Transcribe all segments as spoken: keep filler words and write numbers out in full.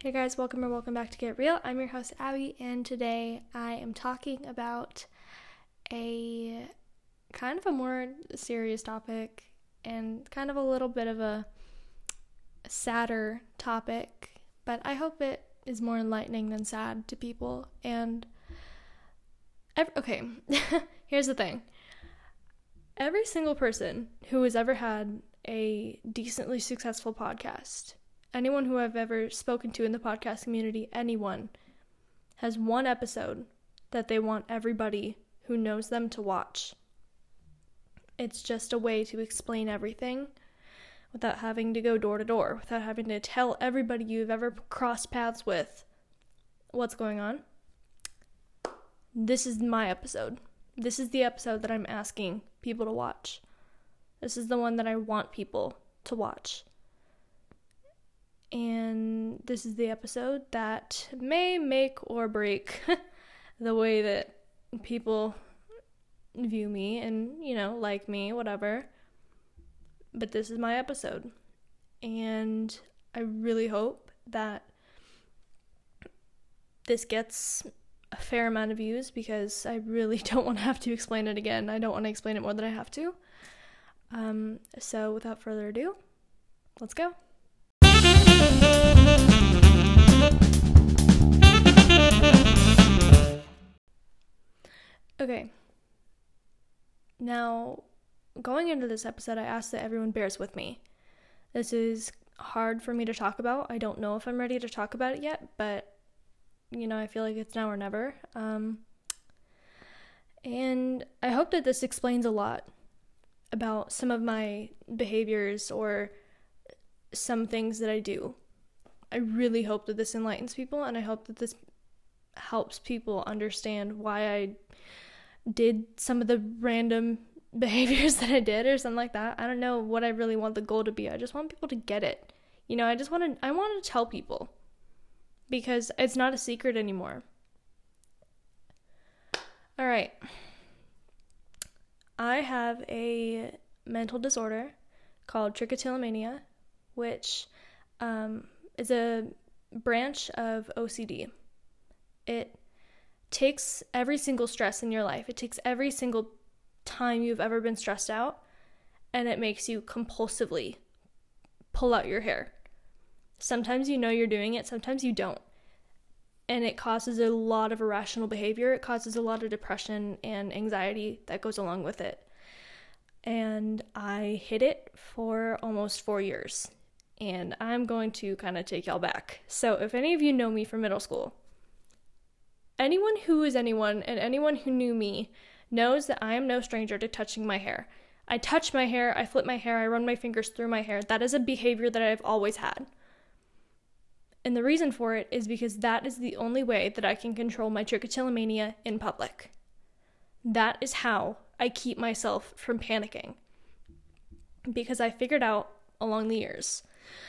Hey guys, welcome or welcome back to Get Real. I'm your host Abby, and today I am talking about a kind of a more serious topic and kind of a little bit of a sadder topic, but I hope it is more enlightening than sad to people. And every, okay, here's the thing. Every single person who has ever had a decently successful podcast, anyone who I've ever spoken to in the podcast community, anyone, has one episode that they want everybody who knows them to watch. It's just a way to explain everything without having to go door to door, without having to tell everybody you've ever crossed paths with what's going on. This is my episode. This is the episode that I'm asking people to watch. This is the one that I want people to watch. And this is the episode that may make or break the way that people view me and, you know, like me, whatever. But this is my episode. And I really hope that this gets a fair amount of views, because I really don't want to have to explain it again. I don't want to explain it more than I have to. Um, so without further ado, let's go. Okay, now, going into this episode, I asked that everyone bears with me. This is hard for me to talk about. I don't know if I'm ready to talk about it yet, but, you know, I feel like it's now or never. Um, and I hope that this explains a lot about some of my behaviors or some things that I do. I really hope that this enlightens people, and I hope that this helps people understand why I did some of the random behaviors that I did or something like that. I don't know what I really want the goal to be. I just want people to get it. You know, I just want to, I want to tell people, because it's not a secret anymore. All right. I have a mental disorder called trichotillomania, which um, is a branch of O C D. It takes every single stress in your life. It takes every single time you've ever been stressed out, and it makes you compulsively pull out your hair. Sometimes you know you're doing it, sometimes you don't. And it causes a lot of irrational behavior. It causes a lot of depression and anxiety that goes along with it. And I hid it for almost four years. And I'm going to kind of take y'all back. So if any of you know me from middle school, anyone who is anyone and anyone who knew me knows that I am no stranger to touching my hair. I touch my hair, I flip my hair, I run my fingers through my hair. That is a behavior that I've always had. And the reason for it is because that is the only way that I can control my trichotillomania in public. That is how I keep myself from panicking. Because I figured out along the years,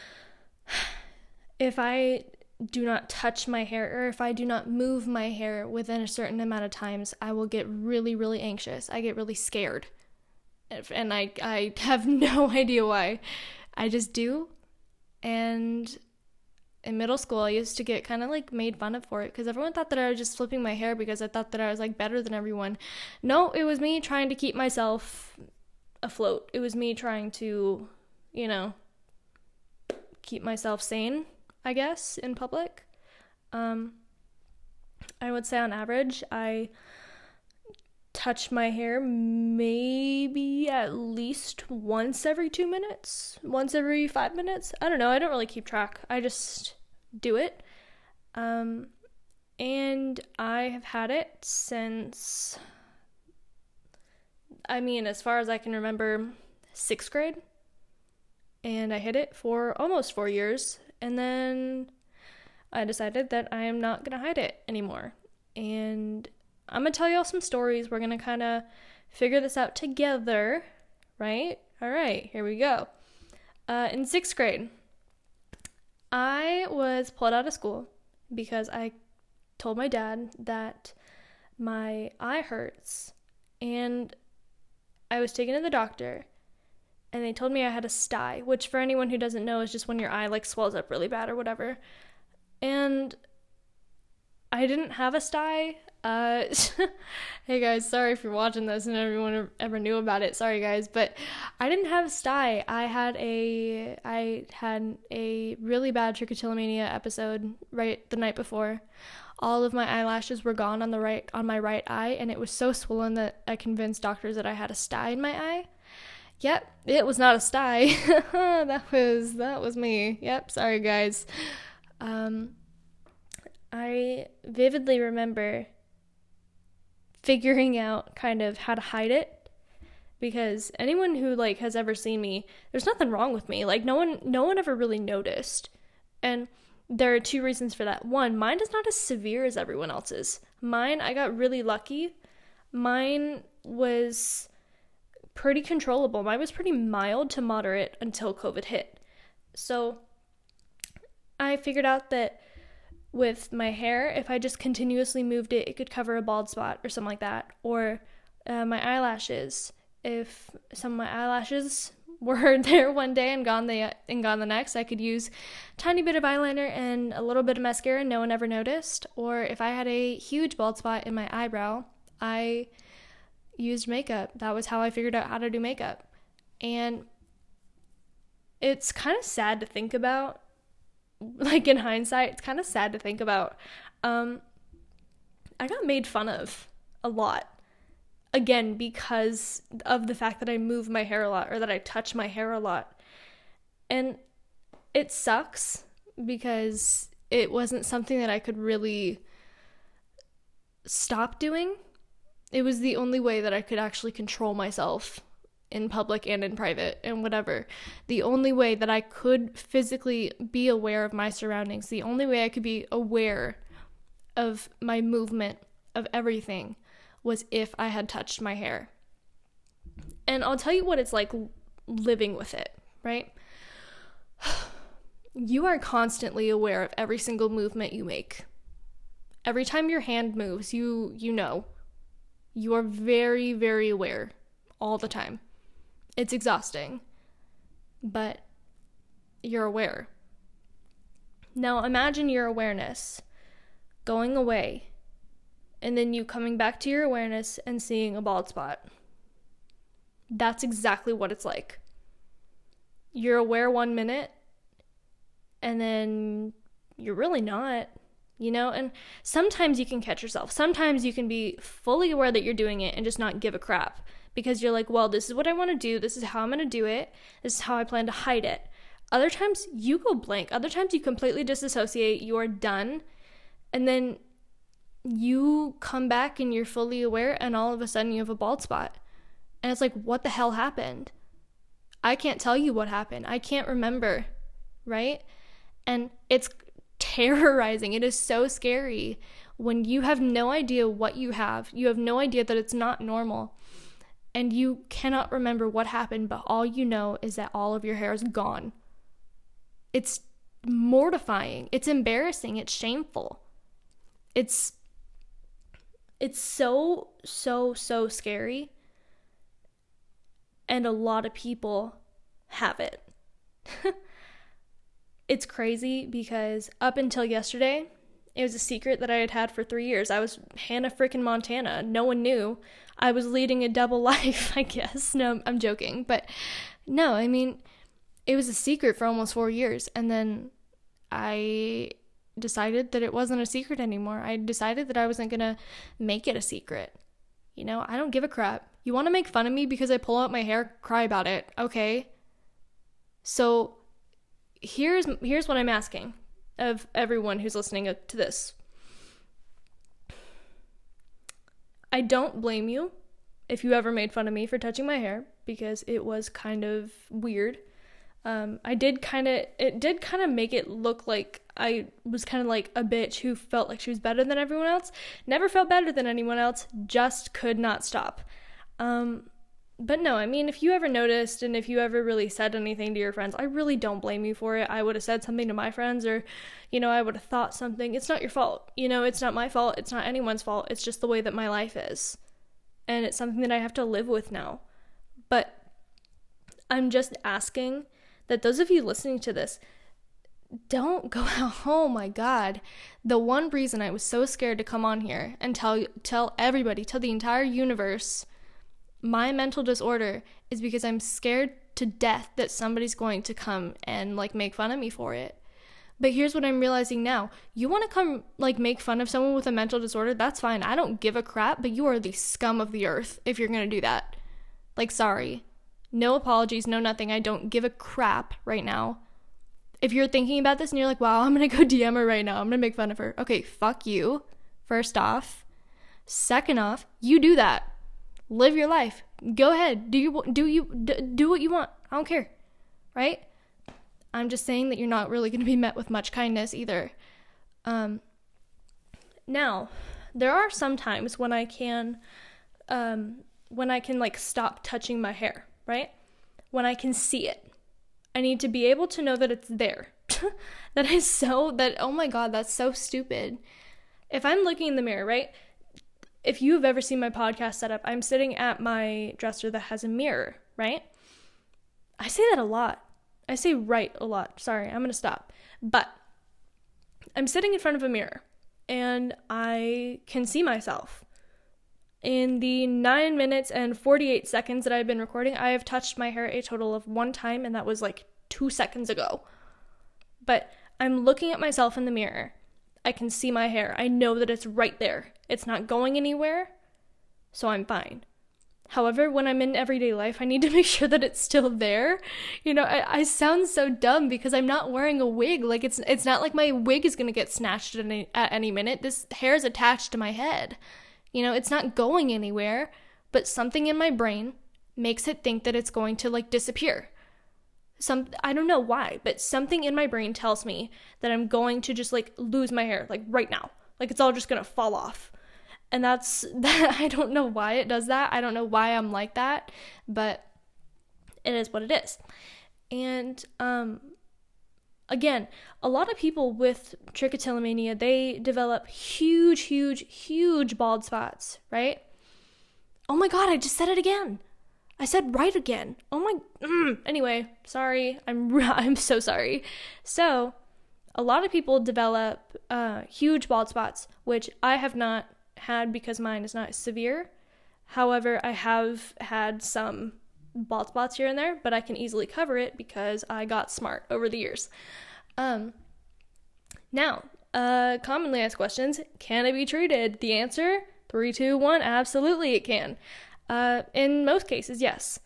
if I do not touch my hair, or if I do not move my hair within a certain amount of times, I will get really, really anxious. I get really scared. And I, I have no idea why. I just do. And in middle school, I used to get kind of like made fun of for it, because everyone thought that I was just flipping my hair because I thought that I was like better than everyone. No, it was me trying to keep myself afloat. It was me trying to, you know, keep myself sane, I guess, in public. Um, I would say on average, I touch my hair maybe at least once every two minutes, once every five minutes. I don't know. I don't really keep track. I just do it. Um, and I have had it since, I mean, as far as I can remember, sixth grade. And I hid it for almost four years. And then I decided that I am not going to hide it anymore. And I'm going to tell y'all some stories. We're going to kind of figure this out together, right? All right, here we go. Uh, in sixth grade, I was pulled out of school because I told my dad that my eye hurts. And I was taken to the doctor, and they told me I had a sty, which for anyone who doesn't know is just when your eye like swells up really bad or whatever. And I didn't have a sty. Uh, hey guys, sorry if you're watching this and everyone ever knew about it. Sorry guys, but I didn't have a sty. I had a I had a really bad trichotillomania episode right the night before. All of my eyelashes were gone on the right on my right eye, and it was so swollen that I convinced doctors that I had a sty in my eye. Yep, it was not a sty. that was that was me. Yep, sorry guys. Um, I vividly remember figuring out kind of how to hide it, because anyone who like has ever seen me, there's nothing wrong with me. Like no one no one ever really noticed. And there are two reasons for that. One, mine is not as severe as everyone else's. Mine, I got really lucky. Mine was pretty controllable. Mine was pretty mild to moderate until COVID hit. So I figured out that with my hair, if I just continuously moved it, it could cover a bald spot or something like that. Or uh, my eyelashes. If some of my eyelashes were there one day and gone the and gone the next, I could use a tiny bit of eyeliner and a little bit of mascara and no one ever noticed. Or if I had a huge bald spot in my eyebrow, I used makeup. That was how I figured out how to do makeup. And it's kind of sad to think about. Like in hindsight, it's kind of sad to think about. Um, I got made fun of a lot. Again, because of the fact that I move my hair a lot or that I touch my hair a lot. And it sucks because it wasn't something that I could really stop doing. It was the only way that I could actually control myself in public and in private and whatever. The only way that I could physically be aware of my surroundings, the only way I could be aware of my movement, of everything, was if I had touched my hair. And I'll tell you what it's like living with it, right? You are constantly aware of every single movement you make. Every time your hand moves, you you know. You are very, very aware all the time. It's exhausting, but you're aware. Now imagine your awareness going away and then you coming back to your awareness and seeing a bald spot. That's exactly what it's like. You're aware one minute and then you're really not, you know? And sometimes you can catch yourself. Sometimes you can be fully aware that you're doing it and just not give a crap. Because you're like, well, this is what I want to do. This is how I'm going to do it. This is how I plan to hide it. Other times you go blank. Other times you completely disassociate. You are done. And then you come back and you're fully aware and all of a sudden you have a bald spot. And it's like, what the hell happened? I can't tell you what happened. I can't remember, right? And it's terrorizing. It is so scary when you have no idea what you have. You have no idea that it's not normal. And you cannot remember what happened, but all you know is that all of your hair is gone. It's mortifying. It's embarrassing. It's shameful. It's it's so, so, so scary. And a lot of people have it. It's crazy because up until yesterday, it was a secret that I had had for three years. I was Hannah frickin' Montana. No one knew. I was leading a double life, I guess. No, I'm joking. But no, I mean, it was a secret for almost four years. And then I decided that it wasn't a secret anymore. I decided that I wasn't going to make it a secret. You know, I don't give a crap. You want to make fun of me because I pull out my hair? Cry about it. Okay. So here's here's what I'm asking of everyone who's listening to this. I don't blame you if you ever made fun of me for touching my hair, because it was kind of weird. Um, I did kind of, it did kind of make it look like I was kind of like a bitch who felt like she was better than everyone else. Never felt better than anyone else, just could not stop. Um, but no, I mean, if you ever noticed and if you ever really said anything to your friends, I really don't blame you for it. I would have said something to my friends, or, you know, I would have thought something. It's not your fault. You know, it's not my fault. It's not anyone's fault. It's just the way that my life is. And it's something that I have to live with now. But I'm just asking that those of you listening to this, don't go out. Oh my God. The one reason I was so scared to come on here and tell tell everybody, tell the entire universe my mental disorder is because I'm scared to death that somebody's going to come and like make fun of me for it. But here's what I'm realizing now. You want to come like make fun of someone with a mental disorder? That's fine. I don't give a crap, but you are the scum of the earth if you're going to do that. Like, sorry. No apologies, no nothing. I don't give a crap right now. If you're thinking about this and you're like, wow, I'm going to go D M her right now. I'm going to make fun of her. Okay, fuck you, first off. Second off, you do that. Live your life. Go ahead. Do you do you do what you want. I don't care. Right? I'm just saying that you're not really going to be met with much kindness either. Um, now, there are some times when I can, um, when I can like stop touching my hair, right? When I can see it. I need to be able to know that it's there. That is so, that, oh my God, that's so stupid. If I'm looking in the mirror, right? If you've ever seen my podcast setup, I'm sitting at my dresser that has a mirror, right? I say that a lot. I say right a lot. Sorry, I'm going to stop. But I'm sitting in front of a mirror and I can see myself. In the nine minutes and forty-eight seconds that I've been recording, I have touched my hair a total of one time, and that was like two seconds ago. But I'm looking at myself in the mirror. I can see my hair. I know that it's right there. It's not going anywhere, so I'm fine. However, when I'm in everyday life, I need to make sure that it's still there. You know, I, I sound so dumb because I'm not wearing a wig. Like, it's it's not like my wig is going to get snatched at any, at any minute. This hair is attached to my head. You know, it's not going anywhere, but something in my brain makes it think that it's going to, like, disappear. Some, I don't know why, but something in my brain tells me that I'm going to just, like, lose my hair, like, right now. Like, it's all just going to fall off. And that's, that, I don't know why it does that. I don't know why I'm like that, but it is what it is. And, um, again, a lot of people with trichotillomania, they develop huge, huge, huge bald spots, right? Oh my God, I just said it again. I said right again. Oh my, mm. Anyway, sorry. I'm, I'm so sorry. So, a lot of people develop uh, huge bald spots, which I have not had because mine is not severe. However, I have had some bald spots here and there, but I can easily cover it because I got smart over the years. Um, now, uh, commonly asked questions, can it be treated? The answer, three, two, one, absolutely it can. Uh, in most cases, yes.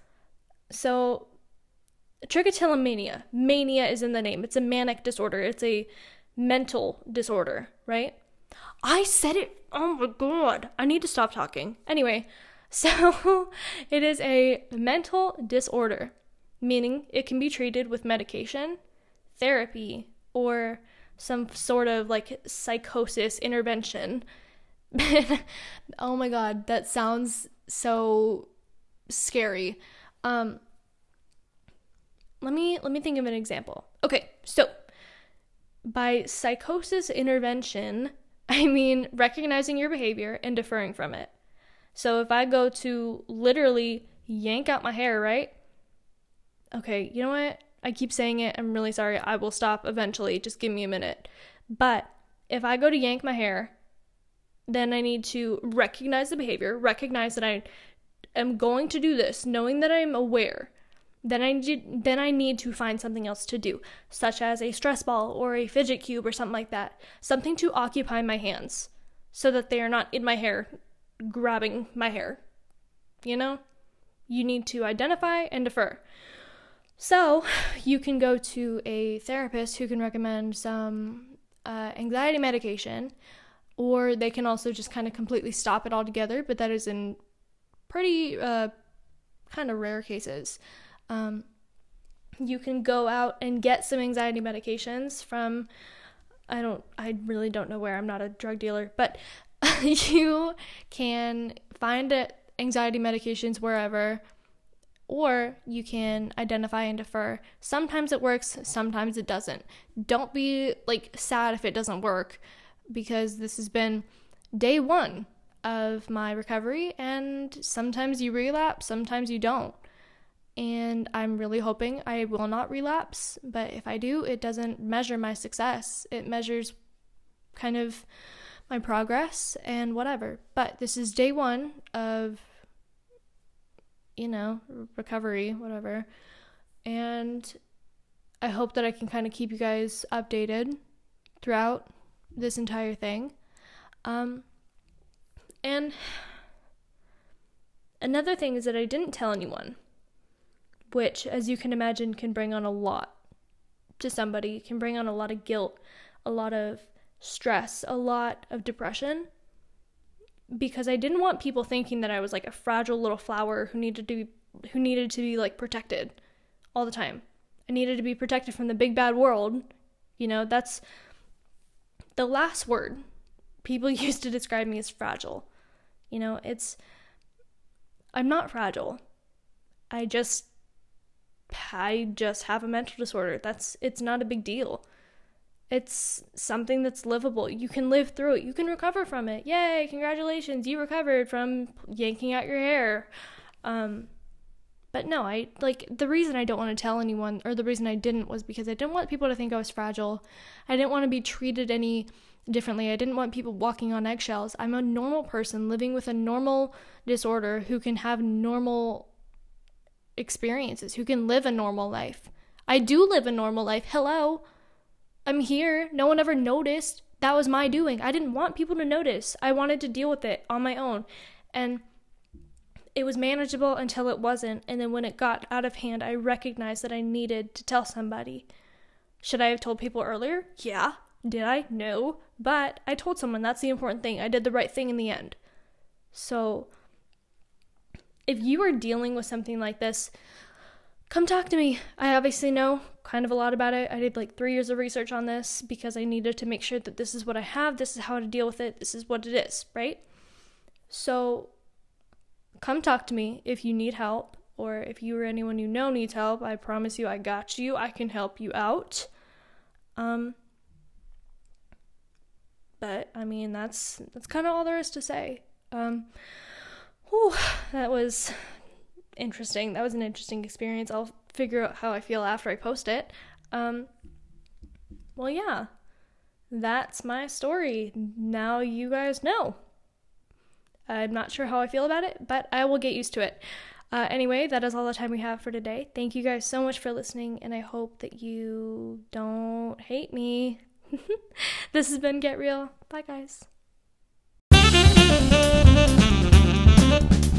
So, trichotillomania, mania is in the name. It's a manic disorder. It's a mental disorder, right? I said it. Oh my God. I need to stop talking. Anyway, so it is a mental disorder, meaning it can be treated with medication, therapy, or some sort of like psychosis intervention. Oh my God, that sounds so scary. Um, let me let me think of an example. Okay, so by psychosis intervention, I mean recognizing your behavior and deferring from it. So if I go to literally yank out my hair, right? Okay, you know what? I keep saying it. I'm really sorry. I will stop eventually. Just give me a minute. But if I go to yank my hair, then I need to recognize the behavior, recognize that I am going to do this, knowing that I'm aware. Then I need, then I need to find something else to do, such as a stress ball or a fidget cube or something like that. Something to occupy my hands so that they are not in my hair, grabbing my hair. You know? You need to identify and defer. So, you can go to a therapist who can recommend some uh, anxiety medication, or they can also just kind of completely stop it altogether, but that is in pretty uh, kind of rare cases. Um, you can go out and get some anxiety medications from, I don't, I really don't know where, I'm not a drug dealer, but you can find anxiety medications wherever, or you can identify and defer. Sometimes it works, sometimes it doesn't. Don't be like sad if it doesn't work, because this has been day one of my recovery, and sometimes you relapse, sometimes you don't. and I'm really hoping I will not relapse, but if I do, it doesn't measure my success. It measures kind of my progress and whatever. But this is day one of, you know, recovery, whatever. And I hope that I can kind of keep you guys updated throughout this entire thing. Um, and another thing is that I didn't tell anyone, which, as you can imagine, can bring on a lot to somebody. It can bring on a lot of guilt, a lot of stress, a lot of depression, because I didn't want people thinking that I was like a fragile little flower who needed to be, who needed to be like protected all the time. I needed to be protected from the big bad world. You know, that's the last word people used to describe me as fragile. You know, it's, I'm not fragile. I just, I just have a mental disorder. That's, it's not a big deal. It's something that's livable. You can live through it. You can recover from it. Yay, congratulations, you recovered from yanking out your hair. Um, but no, I, like, the reason I don't want to tell anyone, or the reason I didn't, was because I didn't want people to think I was fragile. I didn't want to be treated any differently. I didn't want people walking on eggshells. I'm a normal person living with a normal disorder who can have normal experiences, who can live a normal life. I do live a normal life. Hello. I'm here. No one ever noticed. That was my doing. I didn't want people to notice. I wanted to deal with it on my own. And it was manageable until it wasn't. And then when it got out of hand, I recognized that I needed to tell somebody. Should I have told people earlier? Yeah. Did I? No. But I told someone. That's the important thing. I did the right thing in the end. So if you are dealing with something like this, come talk to me. I obviously know kind of a lot about it. I did like three years of research on this because I needed to make sure that this is what I have, this is how to deal with it, this is what it is, right? So come talk to me if you need help, or if you or anyone you know needs help. I promise you I got you. I can help you out. Um, but I mean, that's that's kind of all there is to say. Um, whew, that was interesting. That was an interesting experience. I'll figure out how I feel after I post it. Um, well, yeah, that's my story. Now you guys know. I'm not sure how I feel about it, but I will get used to it. Uh, anyway, that is all the time we have for today. Thank you guys so much for listening, and I hope that you don't hate me. This has been Get Real. Bye, guys.